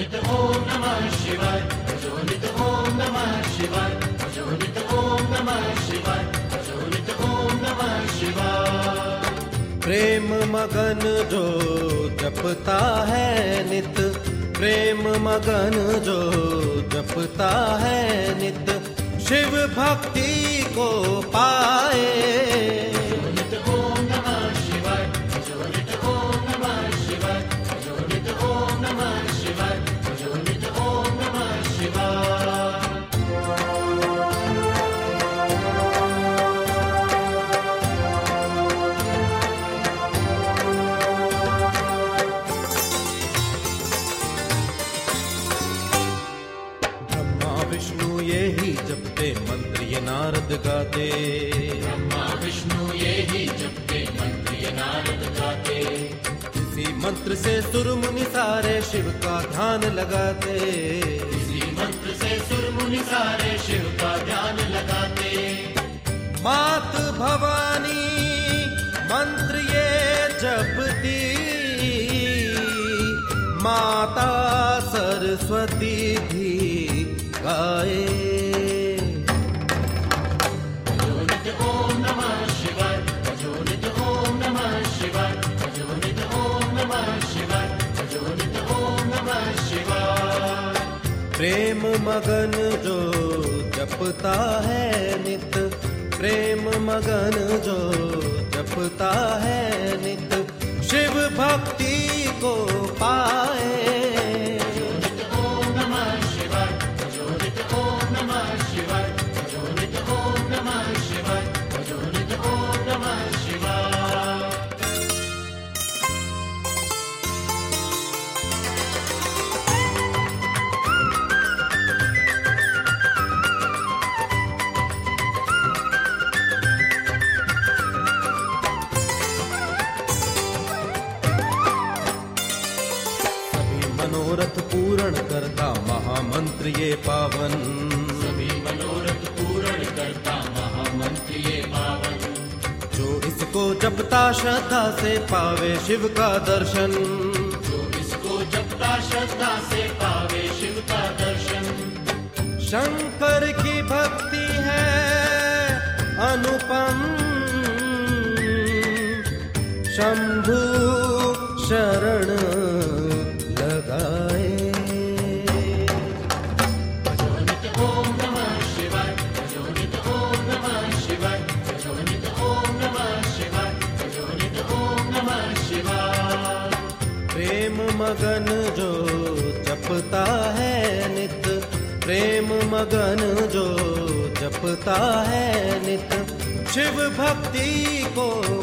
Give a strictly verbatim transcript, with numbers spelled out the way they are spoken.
नित ओम नमः शिवाय, भजो नित ओम नमः शिवाय, भजो नित ओम नमः शिवाय, भजो नित ओम नमः शिवाय। प्रेम मगन जो जपता है नित, प्रेम मगन जो जपता है नित, शिव भक्ति को पाए। भजो नित ओम नमः शिवाय, भजो नित ओम नमः शिवाय, भजो नित ओम नमः शिवाय, भजो नित ओम नमः शिवाय। विष्णु ये ही जपते मंत्र ये नारद गाते, ब्रह्मा विष्णु ये ही जपते मंत्र ये नारद गाते। इसी मंत्र से सुर मुनि सारे शिव का ध्यान लगाते, इसी मंत्र से सुर मुनि सारे शिव का ध्यान लगाते। मात भवानी मंत्र ये जपती, माता सरस्वती भी गाए। भजो नित ओम नमः शिवाय, भजो नित ओम नमः शिवाय, भजो नित ओम नमः शिवाय, भजो नित ओम नमः शिवाय। प्रेम मगन जो जपता है नित, प्रेम मगन जो जपता है नित, शिव भक्ति को पाए। मनोरथ पूर्ण करता महामंत्र ये पावन, सभी मनोरथ पूर्ण करता महामंत्र ये पावन। जो इसको जपता श्रद्धा से पावे शिव का दर्शन, जो इसको जपता श्रद्धा से पावे शिव का दर्शन। शंकर की भक्ति है अनुपम, शंभु शरण लगाए। भजो नित ओम नमः शिवाय, भजो नित ओम नमः शिवाय, भजो नित ओम नमः शिवाय, भजो नित ओम नमः शिवाय। प्रेम मगन जो जपता है नित, प्रेम मगन जो जपता है नित, शिव भक्ति को